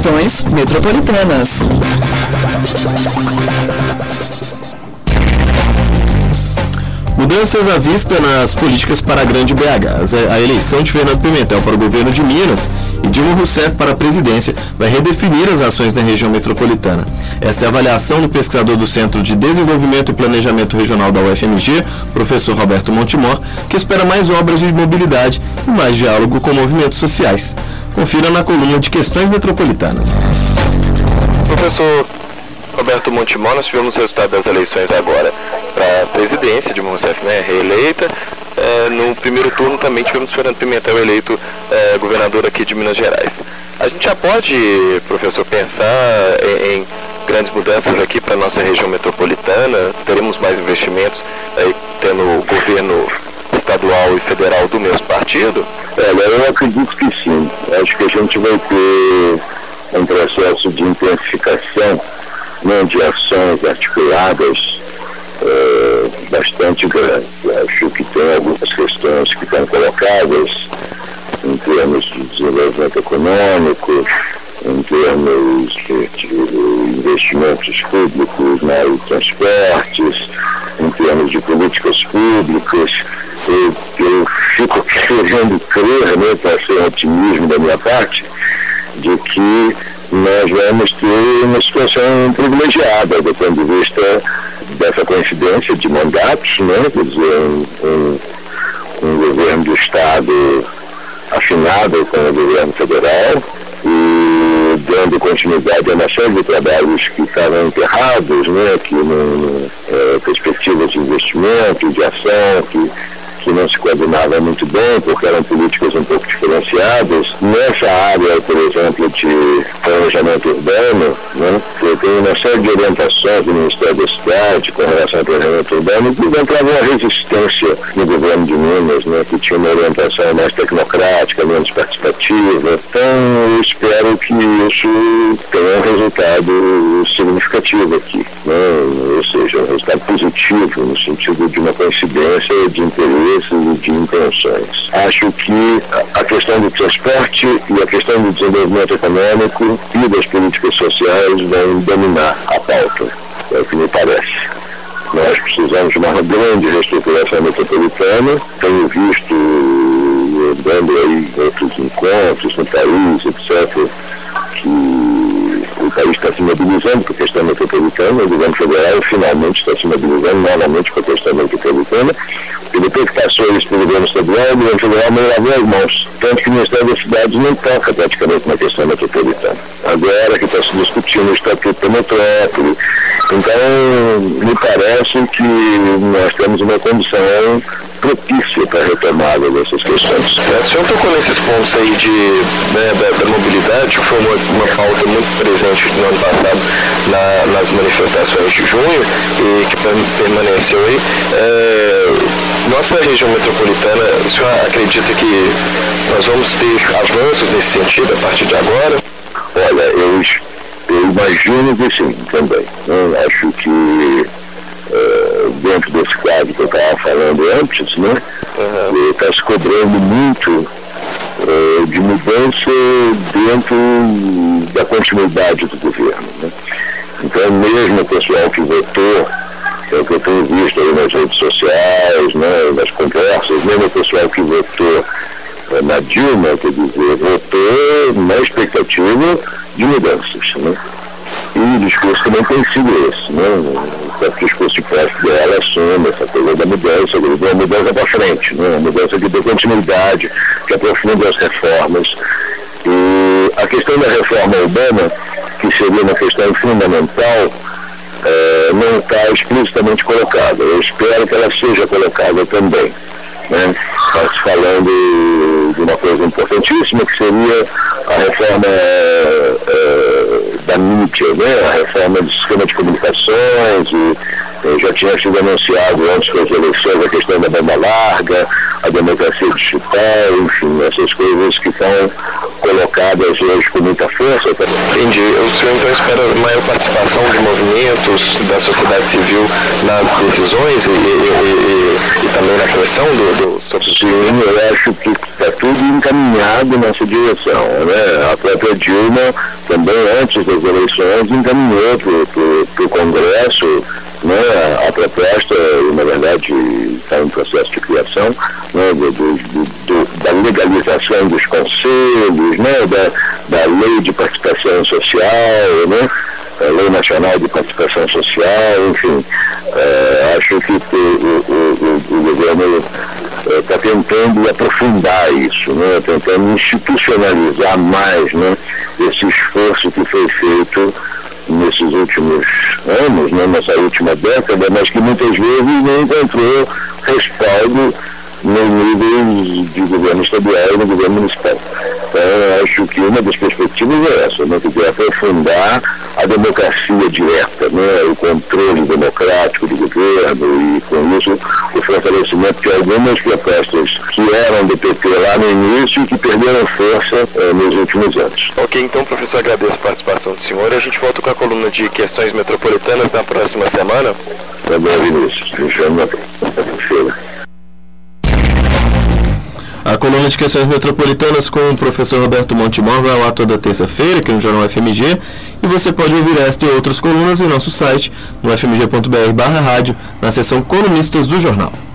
questões metropolitanas. Mudanças à vista nas políticas para a Grande BH. A eleição de Fernando Pimentel para o governo de Minas e Dilma Rousseff para a presidência vai redefinir as ações na região metropolitana. Esta é a avaliação do pesquisador do Centro de Desenvolvimento e Planejamento Regional da UFMG, professor Roberto Montemor, que espera mais obras de mobilidade e mais diálogo com movimentos sociais. Confira na coluna de Questões Metropolitanas. Professor Roberto Montemor, nós tivemos o resultado das eleições agora para a presidência, Dilma Rousseff, né, reeleita. No primeiro turno também tivemos Fernando Pimentel eleito governador aqui de Minas Gerais. A gente já pode, professor, pensar em grandes mudanças aqui para a nossa região metropolitana? Teremos mais investimentos aí, tendo o governo estadual e federal do mesmo partido? Eu acredito que sim. Acho que a gente vai ter um processo de intensificação, né, de ações articuladas bastante grande. Acho que tem algumas questões que estão colocadas em termos de desenvolvimento econômico, em termos de investimentos públicos na área de transportes, em termos de políticas públicas. Eu fico querendo crer, né, para ser um otimismo da minha parte, de que nós vamos ter uma situação privilegiada do ponto de vista dessa coincidência de mandatos, né? Quer dizer, um governo do Estado afinado com o governo federal e dando continuidade a uma série de trabalhos que estavam enterrados, né? Que perspectivas de investimento, de ação, que não se coordenava muito bem, porque eram políticas um pouco diferenciadas. Nessa área, por exemplo, de planejamento urbano, né, tem uma série de orientações do Ministério da Cidade com relação ao planejamento urbano, que encontrava uma resistência no governo de Minas, né, que tinha uma orientação mais tecnocrática, menos participativa. Então, eu espero que isso tenha um resultado significativo aqui, né, ou seja, um resultado positivo, no sentido de uma coincidência de interesse e de intenções. Acho que a questão do transporte e a questão do desenvolvimento econômico e das políticas sociais vão dominar a pauta, é o que me parece. Nós precisamos de uma grande reestruturação metropolitana. Tenho visto, dando aí outros encontros no país, etc., que o país está se mobilizando para a questão metropolitana. O governo federal finalmente está se mobilizando novamente para a questão metropolitana. E depois que passou isso para o governo estadual, o governo federal não lavou as mãos. Tanto que o Ministério das Cidades não toca praticamente na questão metropolitana. Agora que está se discutindo o Estatuto da Metrópole. Então, me parece que nós temos uma condição propícia para a retomada dessas questões. O senhor tocou nesses pontos aí da mobilidade, que foi uma pauta muito presente no ano passado nas manifestações de junho e que permaneceu aí. Nossa região metropolitana, o senhor acredita que nós vamos ter avanços nesse sentido a partir de agora? Olha, eu imagino que sim, também. Eu acho que dentro desse quadro que eu estava falando antes, né, está se cobrando muito de mudança dentro da continuidade do governo, né? Então, mesmo o pessoal que votou, é o que eu tenho visto aí nas redes sociais, né, nas conversas, mesmo o pessoal que votou na Dilma, quer dizer, votou na expectativa de mudanças, né? E o discurso também tem sido esse, né? O discurso de posse dela assume essa coisa da mudança, uma mudança para frente, né? Uma mudança que dê continuidade, que aprofunda as reformas. E a questão da reforma urbana, que seria uma questão fundamental, não está explicitamente colocada. Eu espero que ela seja colocada também, né? Está se falando de uma coisa importantíssima, que seria a reforma da mídia, né? A reforma do sistema de comunicações, e já tinha sido anunciado antes das eleições a questão da banda larga, a democracia digital, enfim, essas coisas que estão colocadas hoje com muita força. Entendi. O senhor então espera maior participação de movimentos da sociedade civil nas decisões e também na criação do... Sim, eu acho que está está tudo encaminhado nessa direção, né? A própria Dilma também, antes das eleições, encaminhou para o Congresso, né, a proposta, na verdade, está em processo de criação, né, da legalização dos conselhos, né, da lei de participação social, né, a Lei Nacional de Participação Social, enfim. Acho que o governo está tentando aprofundar isso, né, tentando institucionalizar mais, né, esse esforço que foi feito nesses últimos anos, né, nessa última década, mas que muitas vezes não encontrou respaldo nos níveis de governo estadual e no governo municipal. Então, acho que uma das perspectivas é essa, né, que é aprofundar a democracia direta, né, o controle democrático do governo e, com isso, o fortalecimento de algumas propostas que eram do PT lá no início e que perderam força nos últimos anos. Ok, então, professor, agradeço a participação do senhor. A gente volta com a coluna de questões metropolitanas na próxima semana. Tá bom, Vinícius. Me chama na próxima-feira. A coluna de questões metropolitanas com o professor Roberto Montemor vai ao ar toda terça-feira aqui no Jornal FMG, e você pode ouvir esta e outras colunas em nosso site, no fmg.br/rádio, na seção Colunistas do Jornal.